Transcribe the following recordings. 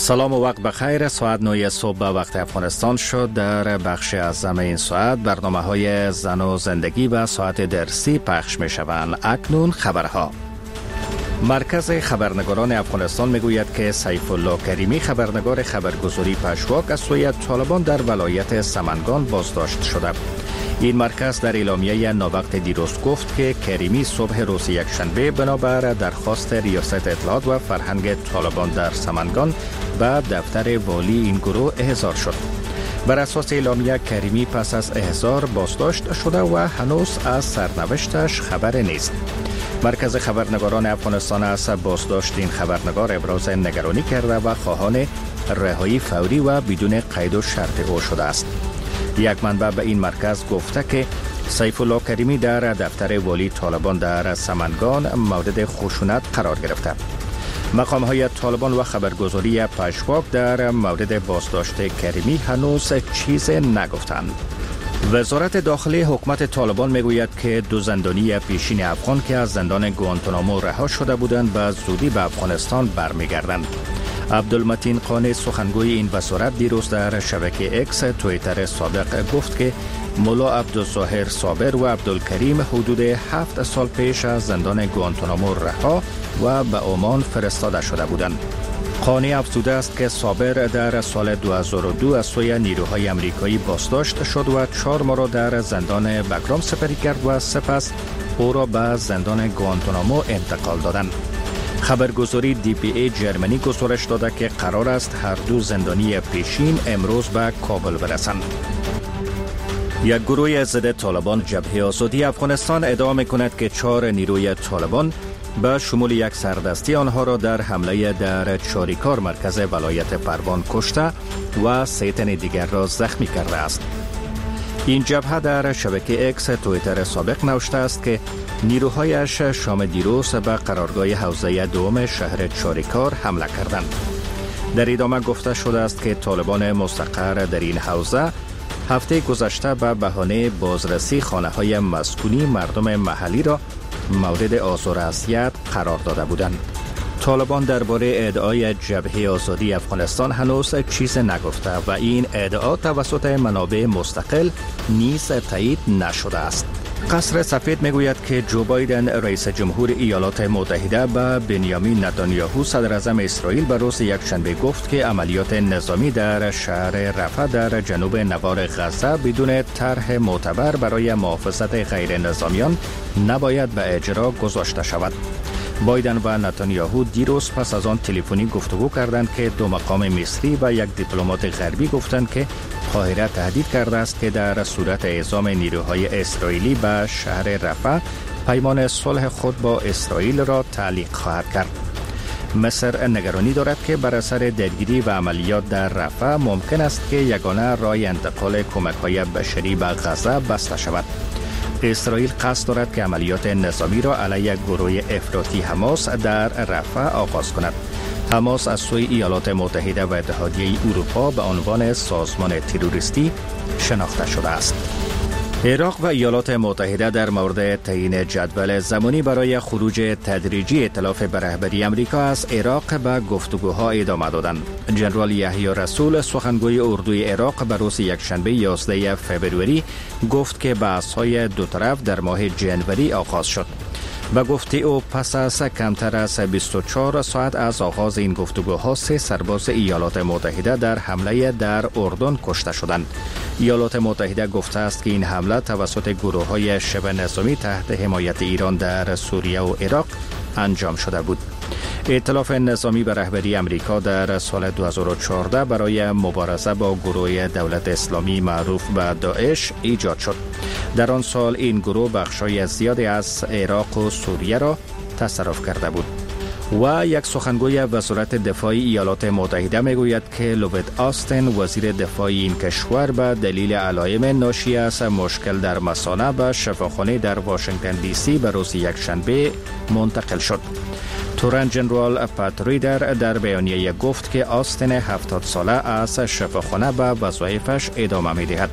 سلام و وقت بخیر. ساعت 9 صبح به وقت افغانستان شد. در بخش اعظم این ساعت برنامه های زن و زندگی و ساعت درسی پخش می شوند. اکنون خبرها. مرکز خبرنگاران افغانستان میگوید که سیف الله کریمی خبرنگار خبرگزاری پشواک از سوی طالبان در ولایت سمنگان بازداشت شده. این مرکز در اعلامیه ناوقت دیروز گفت که کریمی صبح روز یکشنبه بنابر درخواست ریاست اطلاعات و فرهنگ طالبان در سمنگان به دفتر والی این گروه احضار شد. بر اساس اعلامیه کریمی پس از احضار بازداشت شده و هنوز از سرنوشتش خبر نیست. مرکز خبرنگاران افغانستان از بازداشت این خبرنگار ابراز نگرانی کرده و خواهان رهایی فوری و بدون قید و شرط او شده است. یک منبع به این مرکز گفته که سیف الله کریمی در دفتر والی طالبان در سمنگان مورد خشونت قرار گرفته. مقام‌های طالبان و خبرگزاری پشواک در مورد بازداشت کریمی هنوز چیز نگفتند. وزارت داخلی حکومت طالبان میگوید که دو زندانی پیشین افغان که از زندان گوانتانامو رها شده بودند به زودی به افغانستان برمیگردند. عبدالمتین قانی سخنگوی این وزارت دیروز در شبکه اکس توییتر سابق گفت که مولا عبدالظاهر صابر و عبدالکریم حدود 7 سال پیش از زندان گوانتانامو رها و به عمان فرستاده شده بودند. قانی افزوده است که صابر در سال 2002 از سوی نیروهای امریکایی بازداشت شد و 4 ماه را در زندان بگرام سپری کرد و سپس او را به زندان گوانتانامو انتقال دادند. خبرگزاری DPA جرمنی گزارش داده که قرار است هر دو زندانی پیشین امروز به کابل برسند. یک گروه ضد طالبان جبهه آزادی افغانستان ادعا می‌کند که 4 نیروی طالبان به شمول یک سردستی آنها را در حمله در چاریکار مرکز ولایت پروان کشته و 3 تن دیگر را زخمی کرده است. این جبهه در شبکه اکس توییتر سابق نوشته است که نیروهایش شام دیروز به قرارگاه حوزه دوم شهر چاریکار حمله کردند. در ادامه گفته شده است که طالبان مستقر در این حوزه هفته گذشته به بهانه بازرسی خانه‌های مسکونی مردم محلی را مورد آزار و اذیت قرار داده بودند. طالبان درباره ادعای جبهه آزادی افغانستان هنوز چیز نگفته و این ادعا توسط منابع مستقل نیز تایید نشده است. قصر سفید میگوید که جو بایدن رئیس جمهور ایالات متحده به بنیامین نتانیاهو صدر اعظم اسرائیل به روز یکشنبه گفت که عملیات نظامی در شهر رفح در جنوب نوار غزه بدون طرح معتبر برای محافظت غیر نظامیان نباید به اجرا گذاشته شود. بایدن و نتانیاهو دیروز پس از آن تلفنی گفتگو کردند که دو مقام مصری و یک دیپلمات غربی گفتند که قاهره تهدید کرده است که در صورت اعزام نیروهای اسرائیلی به شهر رفح پیمان صلح خود با اسرائیل را تعلیق خواهد کرد. مصر نگرانی دارد که بر اثر درگیری و عملیات در رفح ممکن است که یگانه راه انتقال کمک‌های بشری به غزه بسته شود. اسرائیل قصد دارد که عملیات نظامی را علیه گروه افراطی حماس در رفح آغاز کند. حماس از سوی ایالات متحده و اتحادیه اروپا به عنوان سازمان تروریستی شناخته شده است. عراق و ایالات متحده در مورد تعیین جدول زمانی برای خروج تدریجی ائتلاف به رهبری امریکا از عراق به گفتگوها ادامه دادند. جنرال یحیی رسول سخنگوی اردوی عراق به روز یکشنبه 11 فوریه گفت که بحث‌های دو طرف در ماه جنوری آغاز شد. و گفته او پس از کمتر از 24 ساعت از آغاز این گفتگوها 3 سرباز ایالات متحده در حمله در اردن کشته شدند. ایالات متحده گفته است که این حمله توسط گروه‌های شبه نظامی تحت حمایت ایران در سوریه و عراق انجام شده بود. ائتلاف نظامی به رهبری امریکا در سال 2014 برای مبارزه با گروه دولت اسلامی معروف به داعش ایجاد شد. در آن سال این گروه بخشای زیادی از عراق و سوریه را تصرف کرده بود. و یک سخنگوی وزارت دفاع ایالات متحده میگوید که لوید آستن وزیر دفاع این کشور به دلیل علائم ناشی از مشکل در مثانه به شفاخانه در واشنگتن دی سی به روز یکشنبه منتقل شد. تورن جنرال پات ریدر در بیانیه گفت که آستن 70 ساله از شفاخانه به وظایفش ادامه می‌دهد.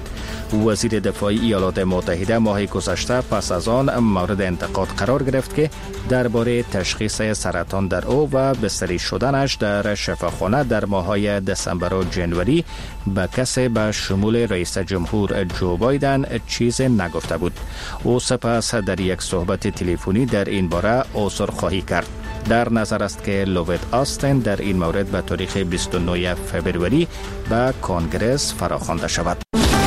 وزیر دفاع ایالات متحده ماه گذشته پس از آن مورد انتقاد قرار گرفت که درباره تشخیص سرطان در او و بستری شدنش در شفاخانه در ماه‌های دسامبر و جنوری به کسی به شمول رئیس جمهور جو بایدن چیز نگفته بود. او سپس در یک صحبت تلفنی در این باره عذرخواهی کرد. در نظر است که لوید آستین در این مورد به تاریخ 29 فوریه به کنگرس فراخوانده شود.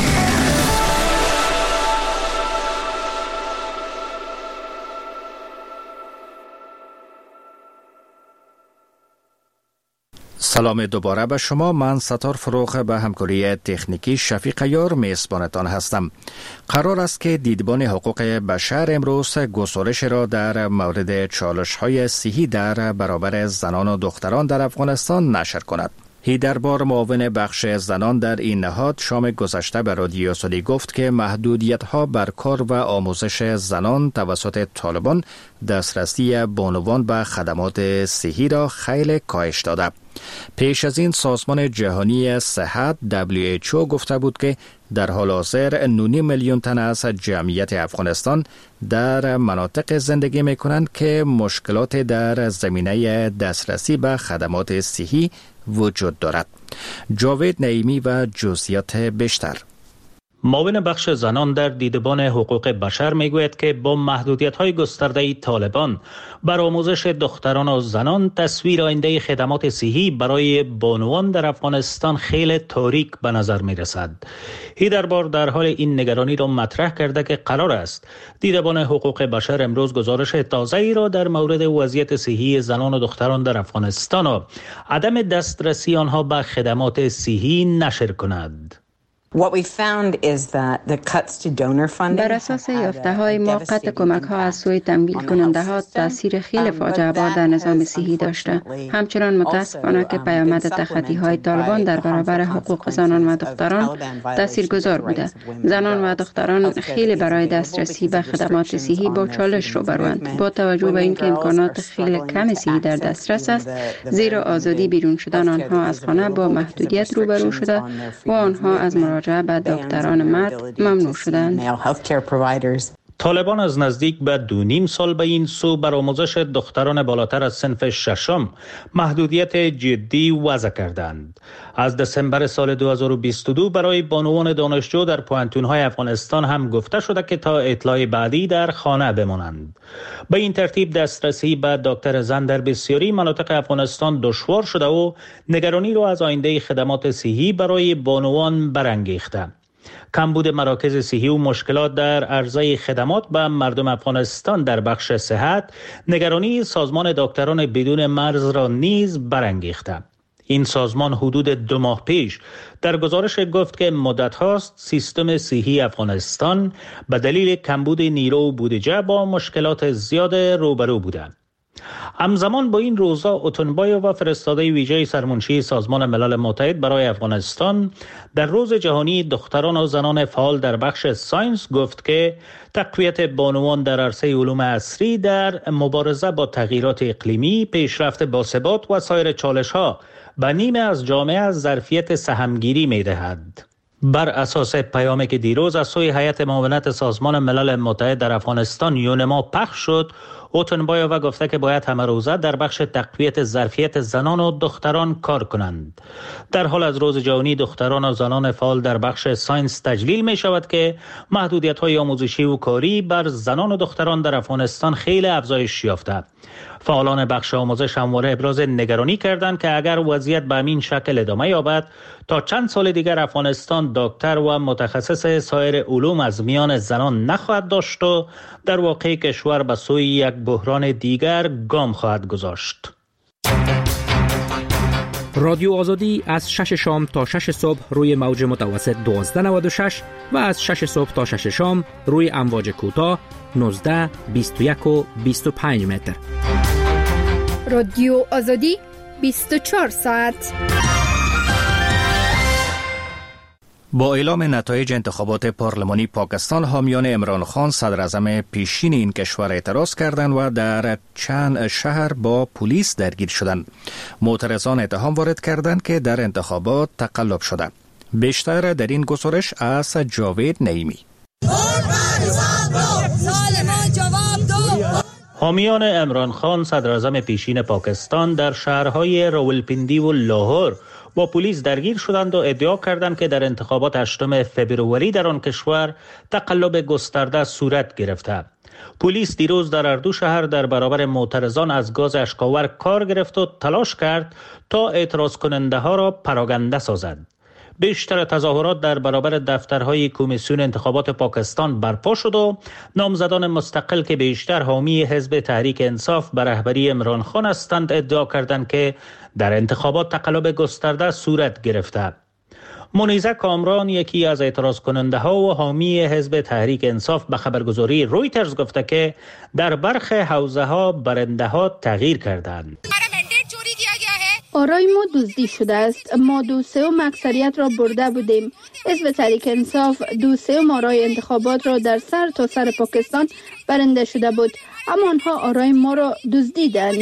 سلام دوباره به شما. من ستار فروخ به همکاری تکنیکی شفیق یار میزبانتان هستم. قرار است که دیدبان حقوق بشر امروز گزارش را در مورد چالش‌های صحی در برابر زنان و دختران در افغانستان نشر کند. هیدربار معاون بخش زنان در این نهاد شام گذشته به رادیو آزادی گفت که محدودیت‌ها بر کار و آموزش زنان توسط طالبان دسترسی بانوان به خدمات صحی را خیلی کاهش داده. پیش از این سازمان جهانی صحت WHO گفته بود که در حال حاضر 9.5 میلیون تن از جمعیت افغانستان در مناطق زندگی می کنند که مشکلات در زمینه دسترسی به خدمات صحی وجود دارد. جاوید نعیمی و جزئیات بیشتر. معاون بخش زنان در دیدبان حقوق بشر میگوید که با محدودیت‌های گسترده طالبان بر آموزش دختران و زنان تصویر آینده خدمات صحی برای بانوان در افغانستان خیلی تاریک به نظر میرسد. هیدربار در حال این نگرانی را مطرح کرده که قرار است دیدبان حقوق بشر امروز گزارش تازه‌ای را در مورد وضعیت صحی زنان و دختران در افغانستان و عدم دسترسی آنها به خدمات صحی نشر کند. بر اساس یافته‌های ما قطع کمک‌ها از سوی تمویل کننده‌ها تاثیر خیلی فاجعه بار در نظام صحی داشته. همچنان متاسفانه که پیامد تخطی‌های طالبان در برابر حقوق زنان و دختران تاثیرگذار بوده. زنان و دختران خیلی برای دسترسی به خدمات صحی با چالش روبروند. با توجه به اینکه امکانات خیلی کم صحی در دسترس است، زیرا آزادی بیرون شدن آنها از خانه با محدودیت روبرو شده و آنها از مراجعه به دکتران مرد ممنوع شدند. طالبان از نزدیک به 2.5 سال به این سو بر آموزش دختران بالاتر از صنف ششم محدودیت جدی وضع کردند. از دسامبر سال 2022 برای بانوان دانشجو در پوهنتون‌های افغانستان هم گفته شده که تا اطلاع بعدی در خانه بمانند. به این ترتیب دسترسی به دکتر زن در بسیاری مناطق افغانستان دشوار شده و نگرانی را از آینده خدمات صحی برای بانوان برانگیخته. کمبود مراکز صحی و مشکلات در عرضه خدمات به مردم افغانستان در بخش صحت نگرانی سازمان دکتران بدون مرز را نیز برانگیخته. این سازمان حدود 2 ماه پیش در گزارش گفت که مدت هاست سیستم صحی افغانستان به دلیل کمبود نیرو و بودجه با مشکلات زیاد روبرو بوده. همزمان با این روزا اوتنبایووا فرستاده ویژه سرمنشی سازمان ملل متحد برای افغانستان در روز جهانی دختران و زنان فعال در بخش ساینس گفت که تقویت بانوان در عرصه علوم عصری در مبارزه با تغییرات اقلیمی، پیشرفت باثبات و سایر چالش‌ها به نیمه از جامعه از ظرفیت سهمگیری می‌دهد. بر اساس پیامی که دیروز از سوی هیئت معاونت سازمان ملل متحد در افغانستان یونما پخش شد، اوتنبایووا گفته که باید همه روزه در بخش تقویت ظرفیت زنان و دختران کار کنند. در حال از روز جهانی دختران و زنان فعال در بخش ساینس تجلیل می شود که محدودیت‌های آموزشی و کاری بر زنان و دختران در افغانستان خیلی افزایش یافته. فعالان بخش آموزش همواره ابراز نگرانی کردند که اگر وضعیت به همین شکل ادامه یابد تا چند سال دیگر افغانستان دکتر و متخصص سایر علوم از میان زنان نخواهد داشت و در واقع کشور به سوی یک بحران دیگر گام خواهد گذاشت. رادیو آزادی از 6 شام تا 6 صبح روی موج متوسط 1296 و از 6 صبح تا 6 شام روی امواج کوتاه 19، 21 و 25 متر. رادیو آزادی 24 ساعت. با اعلام نتایج انتخابات پارلمانی پاکستان، حامیان عمران خان صدراعظم پیشین این کشور اعتراض کردند و در چند شهر با پلیس درگیر شدند. معترضان اتهام وارد کردند که در انتخابات تقلب شده. بیشتر در این گزارش از جاوید نعیمی. حامیان عمران خان صدر اعظم پیشین پاکستان در شهرهای راولپیندی و لاهور با پلیس درگیر شدند و ادعا کردند که در انتخابات 8 فوریه در آن کشور تقلب گسترده صورت گرفته. پلیس دیروز در هر دو شهر در برابر معترضان از گاز اشک‌آور کار گرفت و تلاش کرد تا اعتراض کننده ها را پراگنده سازد. بیشتر تظاهرات در برابر دفترهای کمیسیون انتخابات پاکستان برپا شد و نامزدان مستقل که بیشتر حامی حزب تحریک انصاف به رهبری عمران خان هستند ادعا کردند که در انتخابات تقلب گسترده صورت گرفته. منیزه کامران یکی از اعتراض کننده ها و حامی حزب تحریک انصاف به خبرگزاری رویترز گفته که در برخی حوزه ها برنده ها تغییر کردند. آرای ما دزدی شده است. ما 2/3 اکثریت را برده بودیم. حزب تحریک انصاف 2/3 آرای انتخابات را در سر تا سر پاکستان برنده شده بود، اما آنها آرای ما را دزدیدند.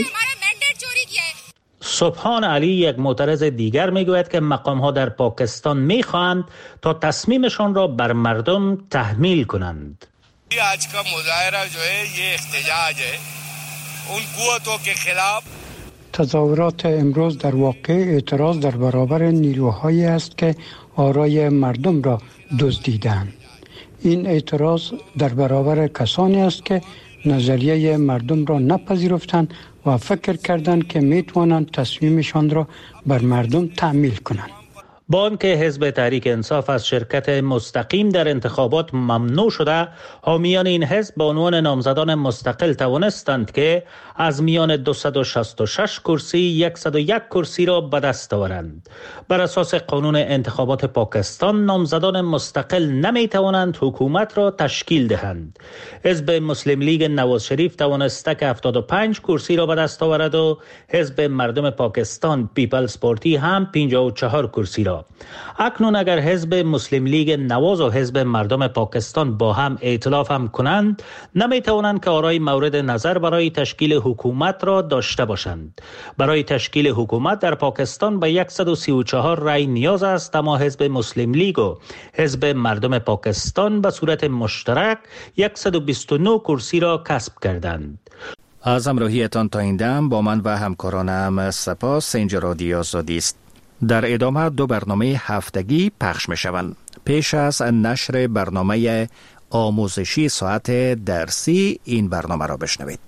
سبحان علی یک معترض دیگر میگوید که مقام ها در پاکستان میخواهند تا تصمیمشان را بر مردم تحمیل کنند. آج کا مظاهرہ جو ہے یہ احتجاج ہے ان قوتوں کے خلاف. تظاهرات امروز در واقع اعتراض در برابر نیروهایی است که آرای مردم را دزدیدند. این اعتراض در برابر کسانی است که نظریه مردم را نپذیرفتند و فکر کردند که میتوانند تصمیمشان را بر مردم تحمیل کنند. با آنکه حزب تحریک انصاف از شرکت مستقیم در انتخابات ممنوع شده، حامیان این حزب به عنوان نامزدان مستقل توانستند که از میان 266 کرسی 101 کرسی را به دست آورند. بر اساس قانون انتخابات پاکستان نامزدان مستقل نمی توانند حکومت را تشکیل دهند. حزب مسلم لیگ نواز شریف توانسته که 75 کرسی را به دست آورد و حزب مردم پاکستان پیپلز پارتی هم 54 کرسی را. اکنون اگر حزب مسلم لیگ نواز و حزب مردم پاکستان با هم ائتلاف هم کنند، نمی توانند که آرای مورد نظر برای تشکیل حکومت را داشته باشند. برای تشکیل حکومت در پاکستان به 134 رای نیاز است، اما حزب مسلم لیگ و حزب مردم پاکستان به صورت مشترک 129 کرسی را کسب کردند. از همراهیتان تا این دم با من و همکارانم سپاس. اینجا رادیو آزادی است. در ادامه 2 برنامه هفتگی پخش می شوند. پیش از نشر برنامه آموزشی ساعت درسی این برنامه را بشنوید.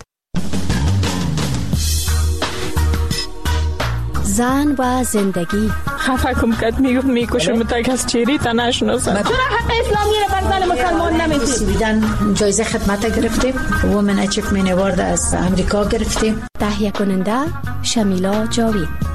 زن و زندگی. خفه کم کد میکشم تا کس چیری تا نشناسم. چرا حق اسلامی را بر زن مسلمان نمیدید؟ سویدن جایزه خدمت گرفتیم. وومن اچیومنت اوارد از امریکا گرفتیم. تهیه کننده شمیلا جاوید.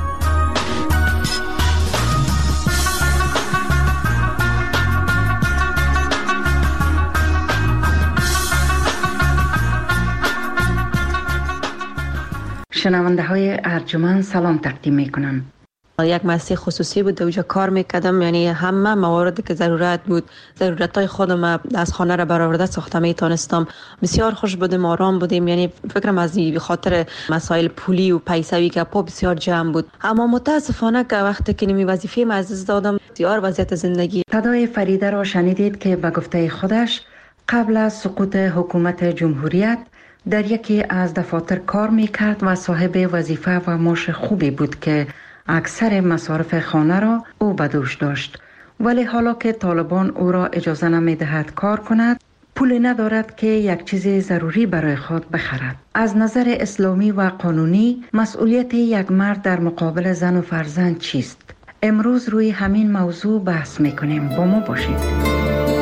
شنونده های ارجمند سلام تقدیم میکنم. یک مؤسسه خصوصی بود، اونجا کار میکردم، یعنی همه مواردی که ضرورت بود، ضرورتای خودم از خانه را برآورده ساخته میتونستم. بسیار خوش بودیم، آرام بودیم، یعنی فکرم از این خاطر مسائل پولی و پیسوی که پا بسیار جمع بود. اما متاسفانه که وقتی که نمی وظیفه ما از دادم، بسیار وضعیت زندگی. صدای فریده را شنیدید که به گفته خودش قبل از سقوط حکومت جمهوریت در یکی از دفاتر کار میکرد و صاحب وظیفه و معاش خوبی بود که اکثر مصارف خانه را او به دوش داشت. ولی حالا که طالبان او را اجازه نمیدهد کار کند، پول ندارد که یک چیز ضروری برای خود بخرد. از نظر اسلامی و قانونی مسئولیت یک مرد در مقابل زن و فرزند چیست؟ امروز روی همین موضوع بحث میکنیم. با ما باشید.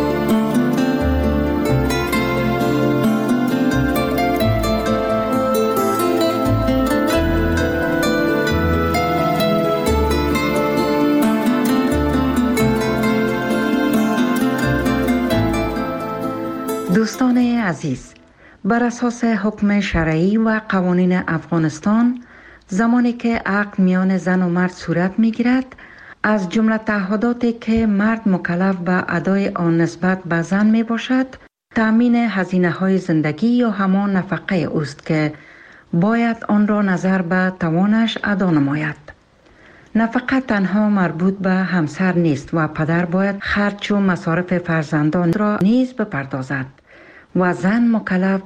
دوستان عزیز، بر اساس حکم شرعی و قوانین افغانستان، زمانی که عقد میان زن و مرد صورت میگیرد، از جمله تعهداتی که مرد مکلف به ادای آن نسبت به زن می باشد، تأمین هزینه های زندگی یا همان نفقه اوست که باید آن را نظر به توانش ادا نماید. نفقه تنها مربوط به همسر نیست و پدر باید خرج و مصارف فرزندان را نیز بپردازد و زن مکلف